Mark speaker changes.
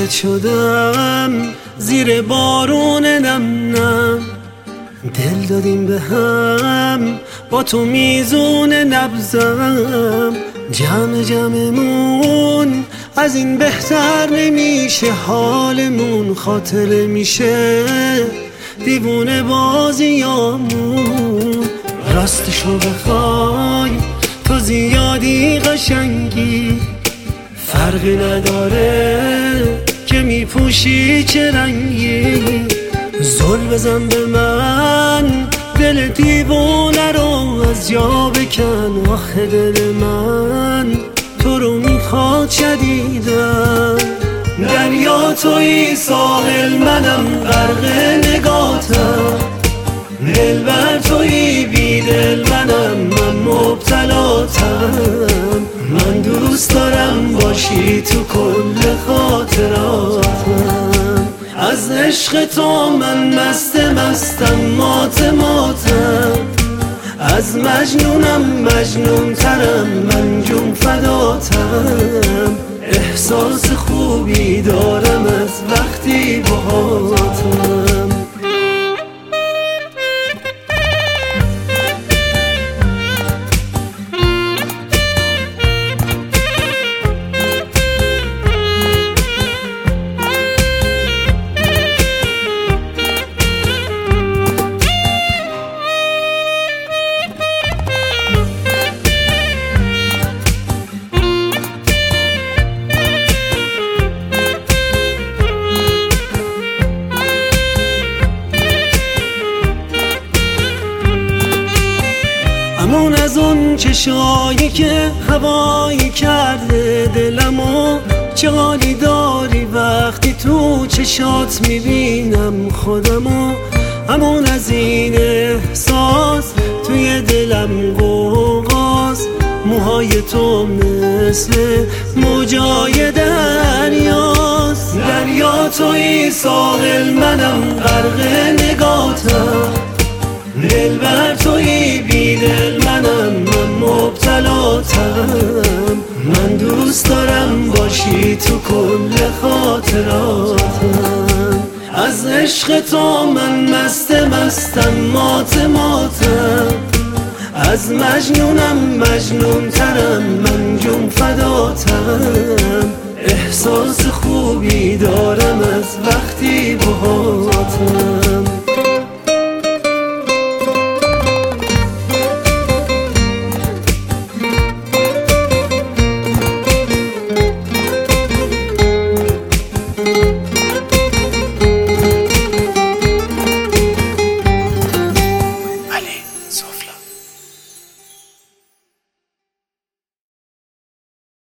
Speaker 1: وارد شدم زیر بارون نم نم، دل دادیم به هم با تو میزون نبزم. جمع جمعمون از این بهتر نمیشه، حالمون خاطره میشه دیوونه بازیامون. راستشو بخوای تو زیادی قشنگی، فرقی نداره که میپوشی چه رنگی. زل بزن به من دل دیوونه رو از جا بکن، آخه دل من تو رو میخواد شدیدن. دریا توی ساحل منم غرق نگاتم، دلبر توی بیدل منم من مبتلاتم. من دوست دارم باشی تو کل خاطراتم، از عشق تو من مستم مات ماتم. از مجنونم مجنون ترم من جون فداتم. احساس خوبی دارم از وقتی باهاتم. همون از اون چشایی که هوایی کرده دلمو، چه حالی داری وقتی تو چشات میبینم خودمو. همون از این احساس توی دلم قوقاست، موهای تو مثل موجای دریاست. دریا توی ساحل منم غرق نگاتم، دلبر توی بیدل منم من مبتلاتم. من دوست دارم باشی تو کل خاطراتم، از عشق تو من مستم مات ماتم. از مجنونم مجنون ترم من جون فداتم. احساس خوبی دارم از وقتی باهاتم.